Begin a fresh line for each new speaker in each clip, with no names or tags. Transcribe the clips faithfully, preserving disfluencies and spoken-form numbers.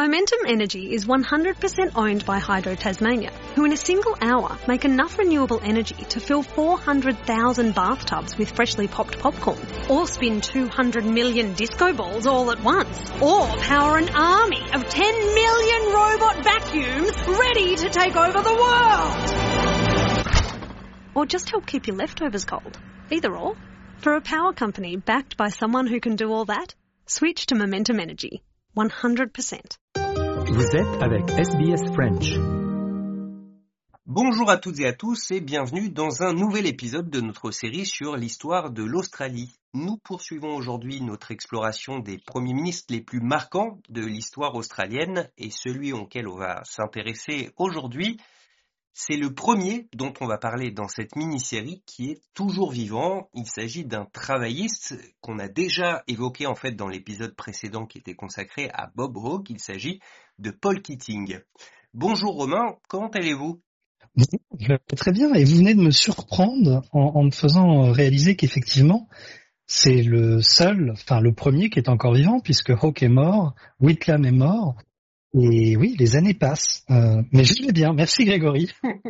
Momentum Energy is one hundred percent owned by Hydro Tasmania, who in a single hour make enough renewable energy to fill four hundred thousand bathtubs with freshly popped popcorn, or spin two hundred million disco balls all at once, or power an army of ten million robot vacuums ready to take over the world. Or just help keep your leftovers cold. Either or. For a power company backed by someone who can do all that, switch to Momentum Energy. one hundred percent.
Vous êtes avec S B S French.
Bonjour à toutes et à tous et bienvenue dans un nouvel épisode de notre série sur l'histoire de l'Australie. Nous poursuivons aujourd'hui notre exploration des premiers ministres les plus marquants de l'histoire australienne et celui auquel on va s'intéresser aujourd'hui, c'est le premier dont on va parler dans cette mini-série qui est toujours vivant. Il s'agit d'un travailliste qu'on a déjà évoqué en fait dans l'épisode précédent qui était consacré à Bob Hawke. Il s'agit de Paul Keating. Bonjour Romain, comment allez-vous ?
Je vais très bien et vous venez de me surprendre en, en me faisant réaliser qu'effectivement c'est le seul, enfin le premier qui est encore vivant puisque Hawke est mort, Whitlam est mort. Et oui, les années passent, euh, mais je vais bien. Merci Grégory.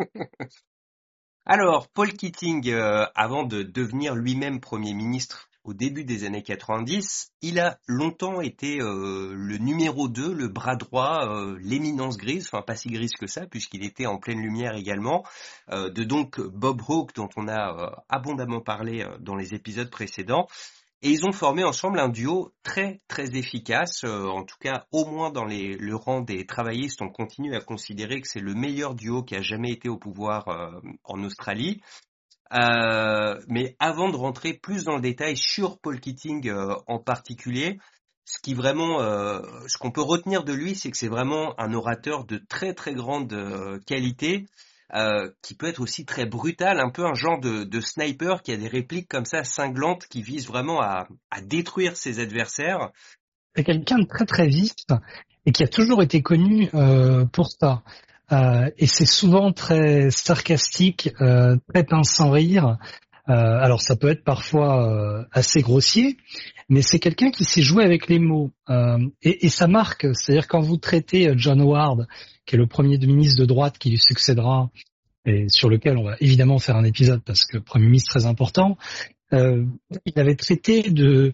Alors, Paul Keating, euh, avant de devenir lui-même Premier ministre au début des années quatre-vingt-dix, il a longtemps été euh, le numéro deux, le bras droit, euh, l'éminence grise, enfin pas si grise que ça, puisqu'il était en pleine lumière également, euh, de donc Bob Hawke, dont on a euh, abondamment parlé euh, dans les épisodes précédents. Et ils ont formé ensemble un duo très très efficace, euh, en tout cas au moins dans les, le rang des travaillistes, on continue à considérer que c'est le meilleur duo qui a jamais été au pouvoir euh, en Australie. Euh, mais avant de rentrer plus dans le détail sur Paul Keating euh, en particulier, ce qui vraiment, euh, ce qu'on peut retenir de lui, c'est que c'est vraiment un orateur de très très grande euh, qualité. Euh, qui peut être aussi très brutal, un peu un genre de, de sniper qui a des répliques comme ça cinglantes qui visent vraiment à, à détruire ses adversaires.
C'est quelqu'un de très très vif et qui a toujours été connu euh, pour ça. Euh, et c'est souvent très sarcastique, euh, très pince sans rire. Euh, alors ça peut être parfois euh, assez grossier, mais c'est quelqu'un qui sait jouer avec les mots. Euh, et, et ça marque, c'est-à-dire quand vous traitez John Howard, qui est le premier ministre de droite qui lui succédera, et sur lequel on va évidemment faire un épisode parce que Premier ministre très important, euh, il avait traité de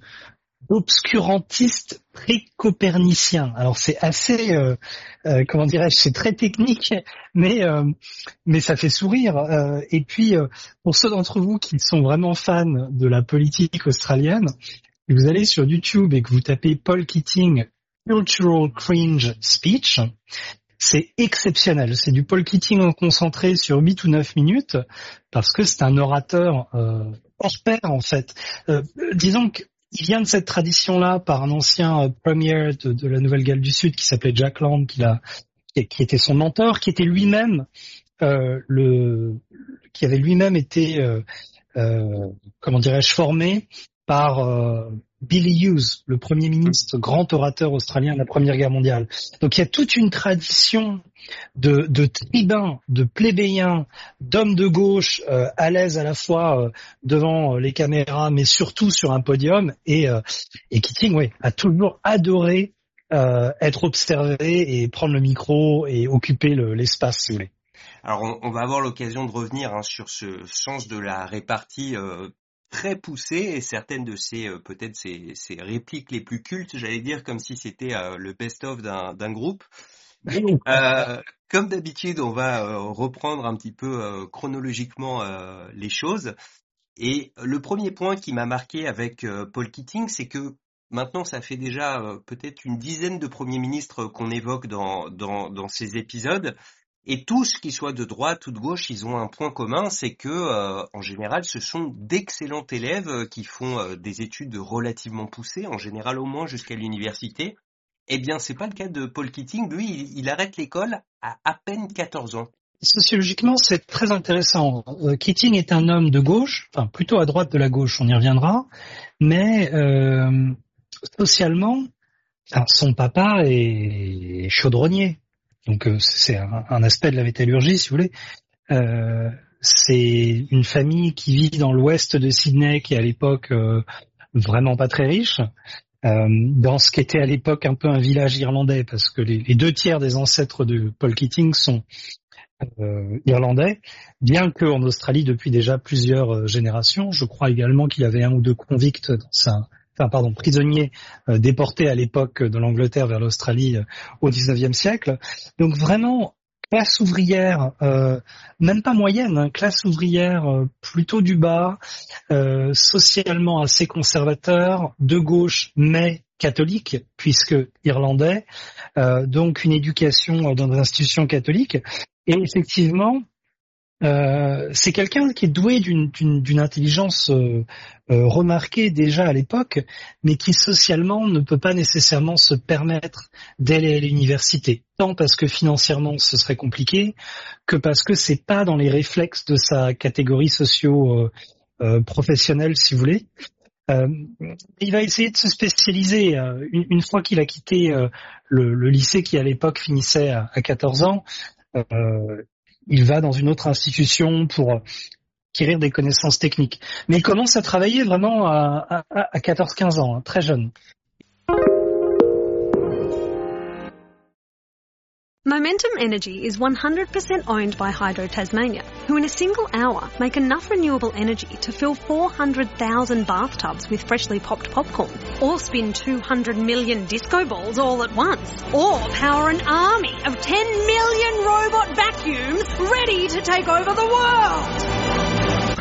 d'obscurantiste pré-copernicien. Alors c'est assez, euh, euh, comment dirais-je, c'est très technique, mais euh, mais ça fait sourire. Euh, et puis euh, pour ceux d'entre vous qui sont vraiment fans de la politique australienne, si vous allez sur YouTube et que vous tapez Paul Keating Cultural Cringe Speech, c'est exceptionnel. C'est du Paul Keating concentré sur huit ou neuf minutes parce que c'est un orateur euh, hors pair en fait. Euh, disons qu'il vient de cette tradition-là par un ancien euh, premier de, de la Nouvelle-Galles du Sud qui s'appelait Jack Lang, qui, l'a, qui était son mentor, qui était lui-même euh, le, qui avait lui-même été, euh, euh, comment dirais-je, formé par euh, Billy Hughes, le Premier ministre, grand orateur australien de la Première Guerre mondiale. Donc il y a toute une tradition de, de tribuns, de plébéiens, d'hommes de gauche euh, à l'aise à la fois euh, devant les caméras, mais surtout sur un podium. Et, euh, et Keating, oui, a toujours adoré euh, être observé et prendre le micro et occuper le, l'espace, si vous voulez.
Alors on, on va avoir l'occasion de revenir hein, sur ce sens de la répartie euh, très poussé et certaines de ces euh, peut-être ces, ces répliques les plus cultes, j'allais dire comme si c'était euh, le best-of d'un, d'un groupe. Euh, comme d'habitude, on va euh, reprendre un petit peu euh, chronologiquement euh, les choses. Et le premier point qui m'a marqué avec euh, Paul Keating, c'est que maintenant ça fait déjà euh, peut-être une dizaine de premiers ministres qu'on évoque dans dans, dans ces épisodes. Et tous, qu'ils soient de droite ou de gauche, ils ont un point commun, c'est que, euh, en général, ce sont d'excellents élèves euh, qui font euh, des études relativement poussées, en général au moins jusqu'à l'université. Eh bien, c'est pas le cas de Paul Keating. Lui, il, il arrête l'école à à peine quatorze ans.
Sociologiquement, c'est très intéressant. Euh, Keating est un homme de gauche, enfin plutôt à droite de la gauche, on y reviendra, mais euh, socialement, enfin, son papa est chaudronnier. Donc euh, c'est un, un aspect de la métallurgie, si vous voulez. Euh, c'est une famille qui vit dans l'ouest de Sydney, qui est à l'époque euh, vraiment pas très riche. euh, dans ce qu'était à l'époque un peu un village irlandais, parce que les, les deux tiers des ancêtres de Paul Keating sont euh, irlandais, bien qu'en Australie depuis déjà plusieurs euh, générations. Je crois également qu'il y avait un ou deux convicts dans sa, enfin pardon, prisonniers euh, déportés à l'époque de l'Angleterre vers l'Australie euh, au dix-neuvième siècle. Donc vraiment classe ouvrière, euh, même pas moyenne, hein, classe ouvrière euh, plutôt du bas, euh, socialement assez conservateur, de gauche mais catholique puisque irlandais, euh, donc une éducation dans des institutions catholiques. Et effectivement, euh, c'est quelqu'un qui est doué d'une, d'une, d'une intelligence euh, euh, remarquée déjà à l'époque, mais qui socialement ne peut pas nécessairement se permettre d'aller à l'université, tant parce que financièrement ce serait compliqué, que parce que c'est pas dans les réflexes de sa catégorie socio euh, euh, professionnelle, si vous voulez. Euh, il va essayer de se spécialiser euh, une, une fois qu'il a quitté euh, le, le lycée qui à l'époque finissait à, à quatorze ans. Euh, il va dans une autre institution pour acquérir des connaissances techniques. Mais il commence à travailler vraiment à, à, à quatorze quinze ans, hein, très jeune.
Momentum Energy is one hundred percent owned by Hydro Tasmania, who in a single hour make enough renewable energy to fill four hundred thousand bathtubs with freshly popped popcorn, or spin two hundred million disco balls all at once, or power an army of ten million robot vacuums ready to take over the world.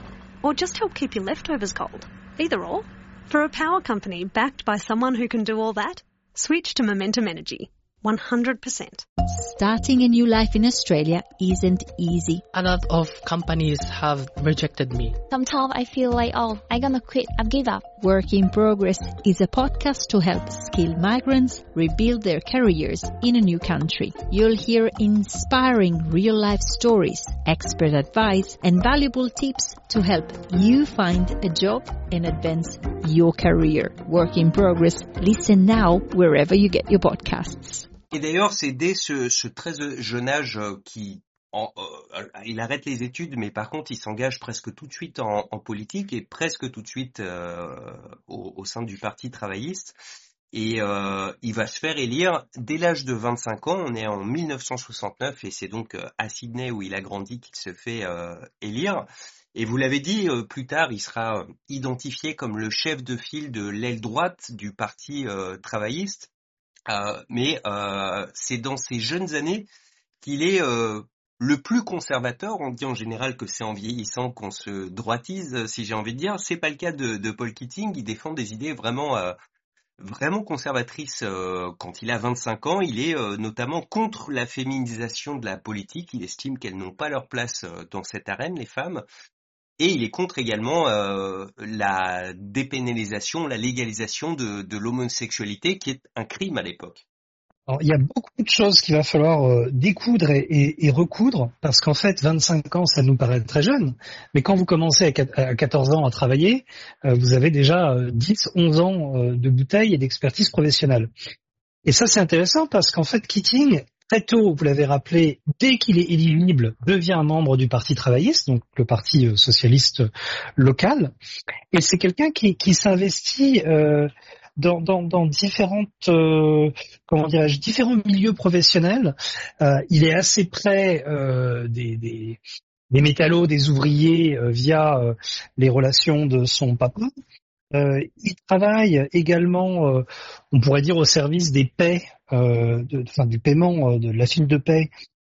Or just help keep your leftovers cold. Either or. For a power company backed by someone who can do all that, switch to Momentum Energy. one hundred percent.
Starting a new life in Australia isn't easy.
A lot of companies have rejected me.
Sometimes I feel like, oh, I'm gonna quit, I've give up.
Work in Progress is a podcast to help skilled migrants rebuild their careers in a new country. You'll hear inspiring real-life stories, expert advice, and valuable tips to help you find a job and advance your career. Work in Progress. Listen now wherever you get your podcasts.
Et d'ailleurs, c'est dès ce, ce très jeune âge euh, qui, en, euh, il arrête les études, mais par contre, il s'engage presque tout de suite en, en politique et presque tout de suite euh, au, au sein du Parti travailliste. Et euh, il va se faire élire dès l'âge de vingt-cinq ans. On est en mille neuf cent soixante-neuf et c'est donc à Sydney où il a grandi qu'il se fait euh, élire. Et vous l'avez dit, euh, plus tard, il sera identifié comme le chef de file de l'aile droite du Parti euh, travailliste. Euh, mais euh, c'est dans ces jeunes années qu'il est euh, le plus conservateur. On dit en général que c'est en vieillissant qu'on se droitise, si j'ai envie de dire. C'est pas le cas de, de Paul Keating. Il défend des idées vraiment, euh, vraiment conservatrices. Euh, quand il a vingt-cinq ans, il est euh, notamment contre la féminisation de la politique. Il estime qu'elles n'ont pas leur place euh, dans cette arène, les femmes. Et il est contre également euh, la dépénalisation, la légalisation de, de l'homosexualité, qui est un crime à l'époque.
Alors, il y a beaucoup de choses qu'il va falloir euh, découdre et, et, et recoudre, parce qu'en fait, vingt-cinq ans, ça nous paraît très jeune, mais quand vous commencez à quatorze ans à travailler, euh, vous avez déjà euh, dix, onze ans euh, de bouteille et d'expertise professionnelle. Et ça, c'est intéressant, parce qu'en fait, Keating, très tôt, vous l'avez rappelé, dès qu'il est éligible, devient un membre du Parti travailliste, donc le Parti socialiste local. Et c'est quelqu'un qui, qui s'investit euh, dans, dans, dans différentes, euh, comment dirais-je, différents milieux professionnels. Euh, il est assez près euh, des, des, des métallos, des ouvriers euh, via euh, les relations de son papa. Euh, il travaille également, euh, on pourrait dire, au service des paies, euh, de, enfin du paiement euh, de la file de paie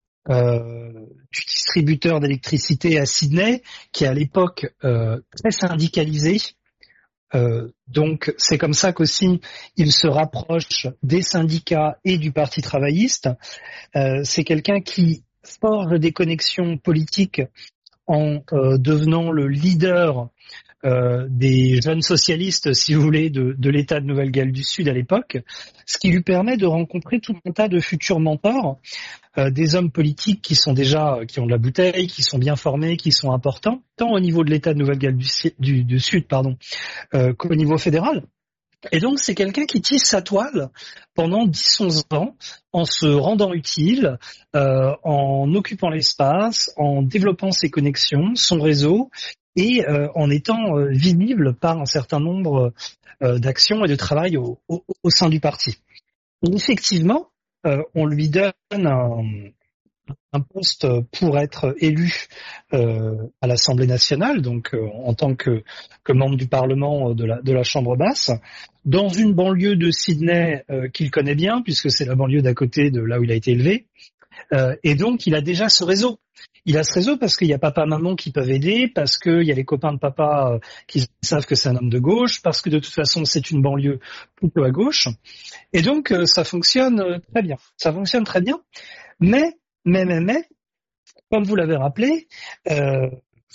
euh, du distributeur d'électricité à Sydney, qui est à l'époque euh, très syndicalisé. Euh, donc c'est comme ça qu'aussi il se rapproche des syndicats et du Parti travailliste. Euh, c'est quelqu'un qui forge des connexions politiques en euh, devenant le leader Euh, des jeunes socialistes, si vous voulez, de, de l'État de Nouvelle-Galles du Sud à l'époque, ce qui lui permet de rencontrer tout un tas de futurs mentors, euh, des hommes politiques qui sont déjà, qui ont de la bouteille, qui sont bien formés, qui sont importants, tant au niveau de l'État de Nouvelle-Galles du, du, du Sud, pardon, euh, qu'au niveau fédéral. Et donc, c'est quelqu'un qui tisse sa toile pendant dix onze ans en se rendant utile, euh, en occupant l'espace, en développant ses connexions, son réseau, et euh, en étant euh, visible par un certain nombre euh, d'actions et de travail au, au, au sein du parti. Et effectivement, euh, on lui donne un, un poste pour être élu euh, à l'Assemblée nationale, donc euh, en tant que, que membre du Parlement de la, de la Chambre basse, dans une banlieue de Sydney euh, qu'il connaît bien, puisque c'est la banlieue d'à côté de là où il a été élevé. Euh, et donc, il a déjà ce réseau. Il a ce réseau parce qu'il y a papa, maman qui peuvent aider, parce qu'il y a les copains de papa euh, qui savent que c'est un homme de gauche, parce que de toute façon, c'est une banlieue plutôt à gauche. Et donc, euh, ça fonctionne euh, très bien. Ça fonctionne très bien. Mais, mais, mais, mais, comme vous l'avez rappelé, euh,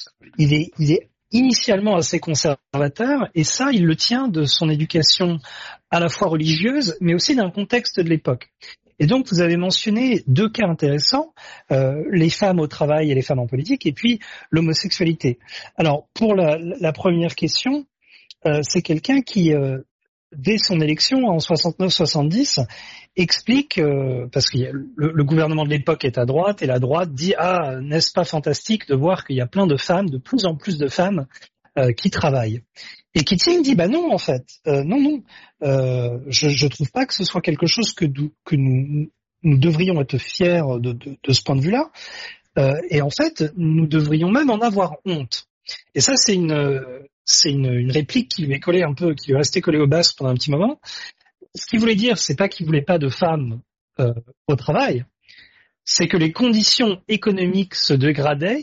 il est, il est initialement assez conservateur, et ça, il le tient de son éducation à la fois religieuse, mais aussi d'un contexte de l'époque. Et donc, vous avez mentionné deux cas intéressants, euh, les femmes au travail et les femmes en politique, et puis l'homosexualité. Alors, pour la, la première question, euh, c'est quelqu'un qui, euh, dès son élection en soixante-neuf soixante-dix, explique, euh, parce que le, le gouvernement de l'époque est à droite, et la droite dit « Ah, n'est-ce pas fantastique de voir qu'il y a plein de femmes, de plus en plus de femmes euh, qui travaillent ?» Et Keating dit bah non en fait, euh, non non, euh, je je trouve pas que ce soit quelque chose que, que nous nous devrions être fiers de de, de ce point de vue-là, euh, et en fait nous devrions même en avoir honte. Et ça c'est une c'est une, une réplique qui lui est collée un peu, qui lui est restée collée au basque pendant un petit moment. Ce qu'il voulait dire, c'est pas qu'il voulait pas de femmes euh, au travail, c'est que les conditions économiques se dégradaient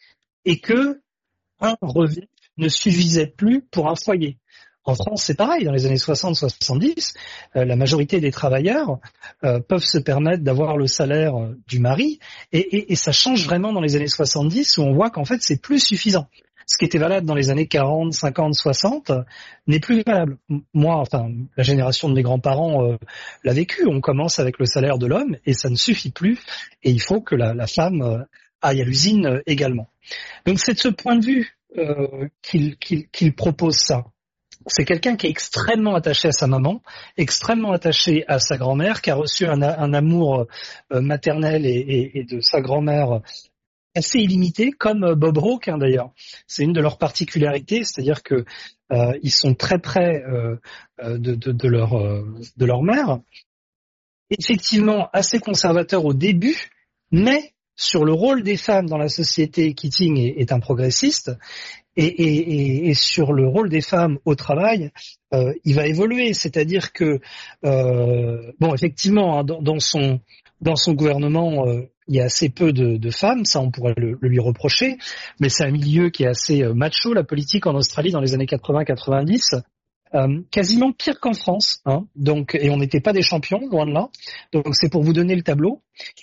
et que un revenu ne suffisait plus pour un foyer. En France, c'est pareil. Dans les années soixante soixante-dix, euh, la majorité des travailleurs euh, peuvent se permettre d'avoir le salaire euh, du mari, et, et, et ça change vraiment dans les années soixante-dix, où on voit qu'en fait, c'est plus suffisant. Ce qui était valable dans les années quarante, cinquante, soixante euh, n'est plus valable. Moi, enfin, la génération de mes grands-parents euh, l'a vécu. On commence avec le salaire de l'homme, et ça ne suffit plus, et il faut que la, la femme euh, aille à l'usine euh, également. Donc, c'est de ce point de vue Euh, qu'il, qu'il, qu'il propose ça. C'est quelqu'un qui est extrêmement attaché à sa maman, extrêmement attaché à sa grand-mère, qui a reçu un, un amour euh, maternel et, et, et de sa grand-mère assez illimité, comme Bob Hawke hein, d'ailleurs. C'est une de leurs particularités, c'est-à-dire que euh, ils sont très près euh, de, de, de leur euh, de leur mère. Effectivement, assez conservateur au début, mais sur le rôle des femmes dans la société, Keating est, est un progressiste, et, et, et, et sur le rôle des femmes au travail, euh, il va évoluer. C'est-à-dire que, euh, bon, effectivement, hein, dans, dans son dans son gouvernement, euh, il y a assez peu de, de femmes, ça on pourrait le, le lui reprocher, mais c'est un milieu qui est assez euh, macho, la politique en Australie dans les années quatre-vingts quatre-vingt-dix. Euh, quasiment pire qu'en France, hein, donc, et on n'était pas des champions, loin de là. Donc c'est pour vous donner le tableau.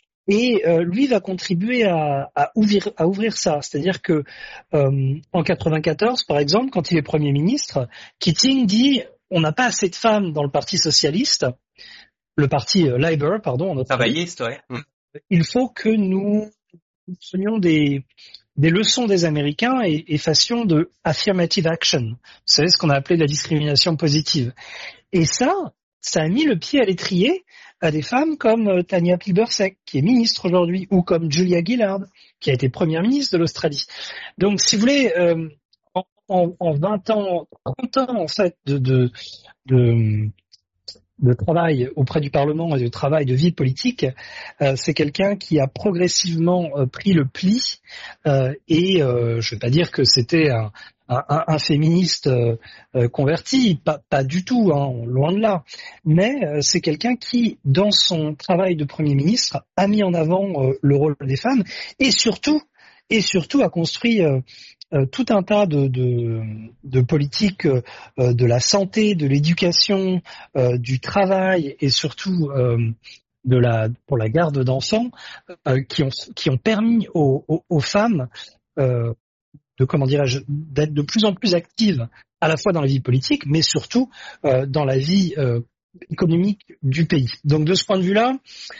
Et euh, lui va contribuer à, à, ouvrir, à ouvrir ça. C'est-à-dire que euh, en quatre-vingt-quatorze, par exemple, quand il est Premier ministre, Keating dit on n'a pas assez de femmes dans le Parti socialiste, le Parti euh, Labour, pardon. En
Travailliste, ouais.
Il faut que nous prenions des, des leçons des Américains et, et fassions de affirmative action. Vous savez ce qu'on a appelé la discrimination positive. Et ça, ça a mis le pied à l'étrier à des femmes comme Tanya Plibersek, qui est ministre aujourd'hui, ou comme Julia Gillard, qui a été première ministre de l'Australie. Donc, si vous voulez, euh, en, en, en vingt ans, trente ans, en fait, de, de, de, de travail auprès du Parlement et de travail de vie politique, euh, c'est quelqu'un qui a progressivement euh, pris le pli, euh, et euh, je ne vais pas dire que c'était un Un, un, un féministe euh, euh, converti, pas, pas du tout, hein, loin de là. Mais euh, c'est quelqu'un qui, dans son travail de Premier ministre, a mis en avant euh, le rôle des femmes et surtout, et surtout a construit euh, euh, tout un tas de, de, de politiques euh, de la santé, de l'éducation, euh, du travail et surtout euh, de la pour la garde d'enfants euh, qui ont qui ont permis aux, aux, aux femmes euh, de comment dirais-je d'être de plus en plus actives à la fois dans la vie politique, mais surtout euh, dans la vie euh, économique du pays. Donc de ce point de vue-là,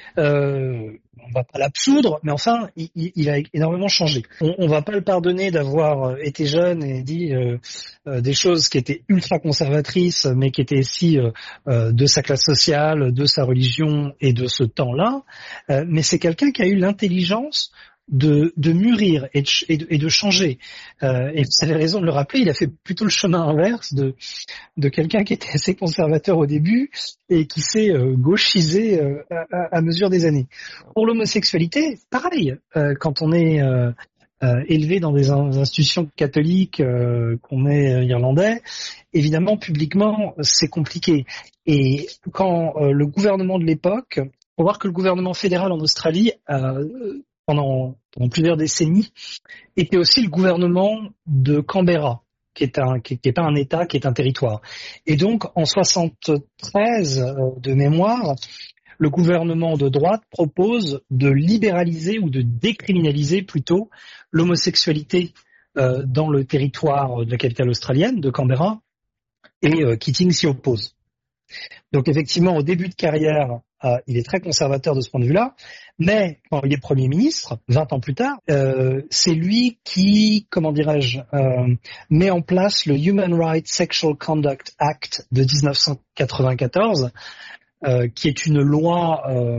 euh, on va pas l'absoudre, mais enfin, il, il a énormément changé. On, on va pas le pardonner d'avoir été jeune et dit euh, euh, des choses qui étaient ultra conservatrices, mais qui étaient aussi euh, euh, de sa classe sociale, de sa religion et de ce temps-là. Euh, mais c'est quelqu'un qui a eu l'intelligence de, de mûrir et de, et de, et de changer. Euh, et vous avez raison de le rappeler, il a fait plutôt le chemin inverse de, de quelqu'un qui était assez conservateur au début et qui s'est euh, gauchisé euh, à, à mesure des années. Pour l'homosexualité, pareil, euh, quand on est euh, euh, élevé dans des institutions catholiques, euh, qu'on est euh, irlandais, évidemment, publiquement, c'est compliqué. Et quand euh, le gouvernement de l'époque, faut voir que le gouvernement fédéral en Australie, euh, pendant, pendant plusieurs décennies, était aussi le gouvernement de Canberra, qui est un, qui, qui est pas un État, qui est un territoire. Et donc, en soixante-treize, euh, de mémoire, le gouvernement de droite propose de libéraliser ou de décriminaliser plutôt l'homosexualité euh, dans le territoire de la capitale australienne, de Canberra, et euh, Keating s'y oppose. Donc effectivement, au début de carrière, euh, il est très conservateur de ce point de vue-là, mais quand il est Premier ministre, vingt ans plus tard, euh, c'est lui qui, comment dirais-je, euh, met en place le Human Rights Sexual Conduct Act de dix-neuf cent quatre-vingt-quatorze, euh, qui est une loi euh,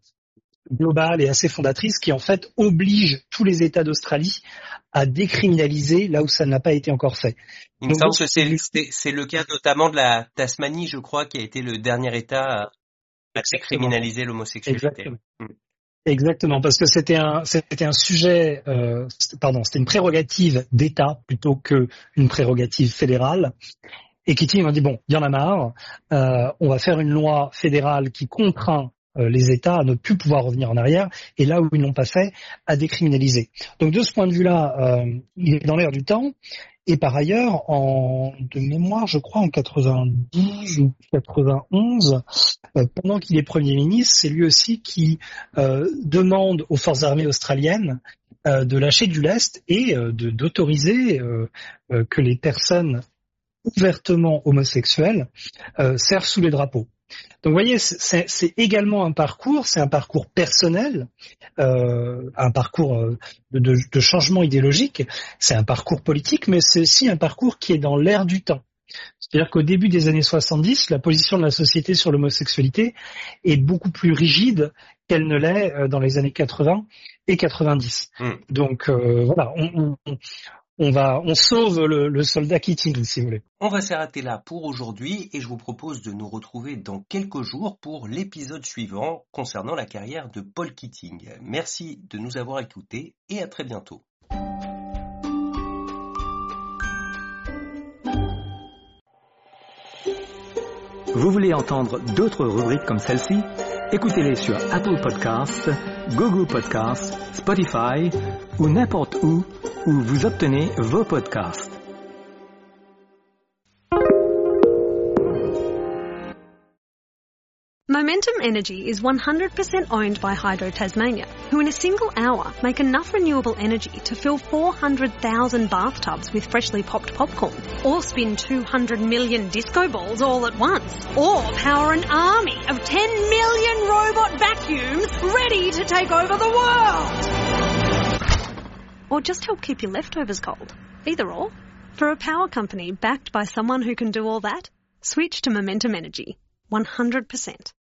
globale et assez fondatrice qui en fait oblige tous les États d'Australie à décriminaliser là où ça n'a pas été encore fait.
Il me semble que c'est, c'est, c'est le cas notamment de la Tasmanie, je crois, qui a été le dernier État à décriminaliser l'homosexualité.
Exactement. Mm. Exactement, parce que c'était un, c'était un sujet, euh, pardon, c'était une prérogative d'État plutôt que une prérogative fédérale. Et Keating m'a dit bon, il y en a marre, euh, on va faire une loi fédérale qui contraint euh, les États à ne plus pouvoir revenir en arrière, et là où ils n'ont pas fait, à décriminaliser. Donc de ce point de vue-là, euh, il est dans l'air du temps. Et par ailleurs, en de mémoire, je crois en quatre-vingt-douze ou quatre-vingt-onze, euh, pendant qu'il est Premier ministre, c'est lui aussi qui euh, demande aux forces armées australiennes euh, de lâcher du lest et euh, de, d'autoriser euh, euh, que les personnes ouvertement homosexuels euh, servent sous les drapeaux. Donc vous voyez, c'est, c'est également un parcours, c'est un parcours personnel, euh, un parcours de, de, de changement idéologique, c'est un parcours politique, mais c'est aussi un parcours qui est dans l'air du temps. C'est-à-dire qu'au début des années soixante-dix, la position de la société sur l'homosexualité est beaucoup plus rigide qu'elle ne l'est dans les années quatre-vingts et quatre-vingt-dix. Mmh. Donc euh, voilà, on, on, on va, on sauve le, le soldat Keating, si vous voulez.
On va s'arrêter là pour aujourd'hui et je vous propose de nous retrouver dans quelques jours pour l'épisode suivant concernant la carrière de Paul Keating. Merci de nous avoir écoutés et à très bientôt.
Vous voulez entendre d'autres rubriques comme celle-ci? Écoutez-les sur Apple Podcasts, Google Podcasts, Spotify ou n'importe où où vous obtenez vos podcasts.
Momentum Energy is one hundred percent owned by Hydro Tasmania, who in a single hour make enough renewable energy to fill four hundred thousand bathtubs with freshly popped popcorn, or spin two hundred million disco balls all at once, or power an army of ten million robot vacuums ready to take over the world. Or just help keep your leftovers cold. Either or. For a power company backed by someone who can do all that, switch to Momentum Energy. one hundred percent.